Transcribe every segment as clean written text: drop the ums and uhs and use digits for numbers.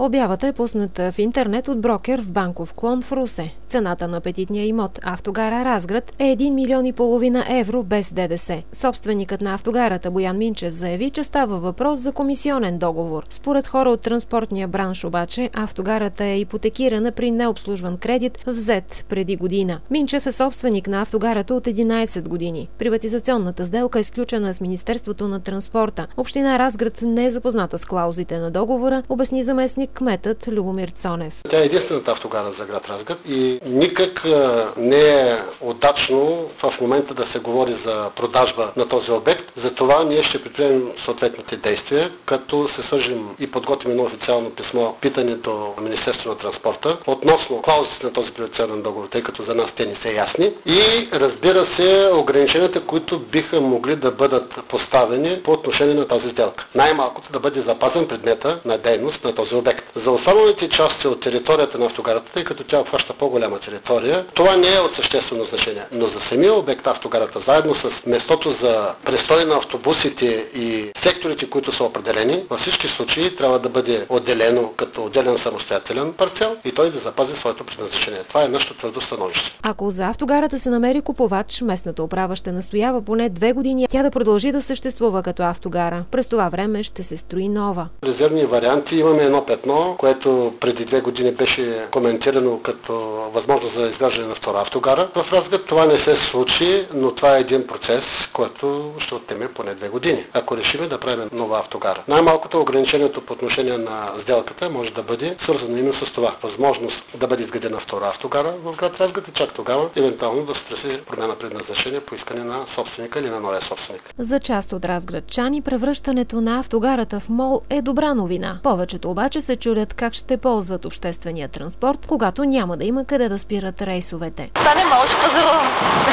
Обявата е пусната в интернет от брокер в банков клон в Русе. Цената на апетитния имот Автогара Разград е 1,5 милиона евро без ДДС. Собственикът на автогарата Боян Минчев заяви, че става въпрос за комисионен договор. Според хора от транспортния бранш обаче, автогарата е ипотекирана при необслужван кредит, взет преди година. Минчев е собственик на автогарата от 11 години. Приватизационната сделка е сключена с Министерството на транспорта. Община Разград не е запозната с клаузите на договора, обясни заместник кметът Любомир Цонев. Тя е единствената автогара за град Разград и никак не е удачно в момента да се говори за продажба на този обект. Затова ние ще предприемем съответните действия, като се свържим и подготвим едно официално писмо, питане до Министерството на транспорта относно клаузите на този приватизационен договор, тъй като за нас те не са ясни, и разбира се ограниченията, които биха могли да бъдат поставени по отношение на тази сделка. Най-малкото да бъде запазен предмета на дейност на този обект. За останалите части от територията на автогарата, тъй като тя обхваща по-голяма територия, това не е от съществено значение. Но за самия обект автогарата, заедно с местото за престой на автобусите и секторите, които са определени, във всички случаи трябва да бъде отделено като отделен самостоятелен парцел и той да запази своето предназначение. Това е нашето твърдо становище. Ако за автогарата се намери купувач, местната управа ще настоява поне 2 години тя да продължи да съществува като автогара. През това време ще се строи нова. Резервни варианти имаме едно петно, което преди 2 години беше коментирано като възможност за изграждане на втора автогара. В Разград това не се случи, но това е един процес, който ще отнеме поне 2 години, ако решим да правим нова автогара. Най-малкото ограничението по отношение на сделката може да бъде свързано именно с това. Възможност да бъде изградена втора автогара в град Разград и чак тогава евентуално да се търси промяна предназначение по искане на собственика или на новия собственик. За част от разградчани превръщането на автогарата в мол е добра новина. Повечето обаче се чудят как ще ползват обществения транспорт, когато няма да има къде да спират рейсовете. Това не мога, ще пазарувам.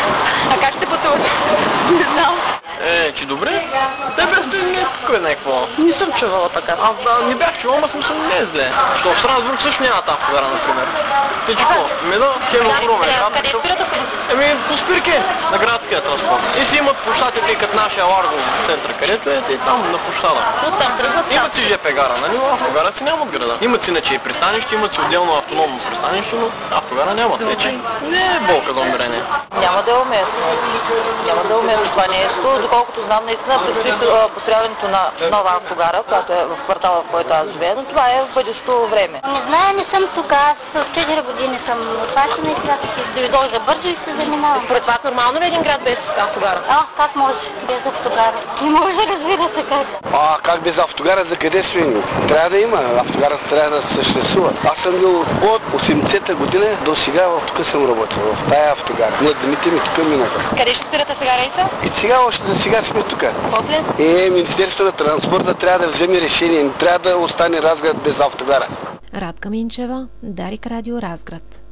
А как ще пътувате? Не знам. Че добре? Те без той не е кой не е какво. Не съм чувала така. Не бях чувал, ама смисъл не е зле. Защото в Страсбург също нямат автогара, например. Те че какво? Хем огромен. Къде спират автобусите? По спирки на градския транспорт. И си имат площадите като нашия Ларго център, където е и там на площада. Оттам тръгват. Имат си ЖП гара, нали? Но автогара си нямат града. Имат си иначе и пристанище, имат си отделно автономно пристанище, но автогара нямат. Вече не е болка за умирение. Няма да е уместно. Няма да е уместно това нещо. Доколкото знам, наистина предстои построяването на нова автогара, която е в квартала, в който аз живея, но това е в бъдещото време. Не знае, не съм тук. Аз от 4 години съм отващена и сега си дойдох за бързо и се заминавам. Според вас нормално ли е един град без автогара? Как може без автогара? Не може, разбира се как. Как без автогара, за къде сме? Трябва да има. Авто-гарата трябва да съществува. Аз съм бил от 80-та година до сега, тук съм работил, в тая автогара. Ние дните ми тук минаха. Къде ще спирате сега рейса? И сега сме тук. После? Министерството на транспорта трябва да вземе решение. Не трябва да остане Разград без автогара. Радка Минчева, Дарик Радио Разград.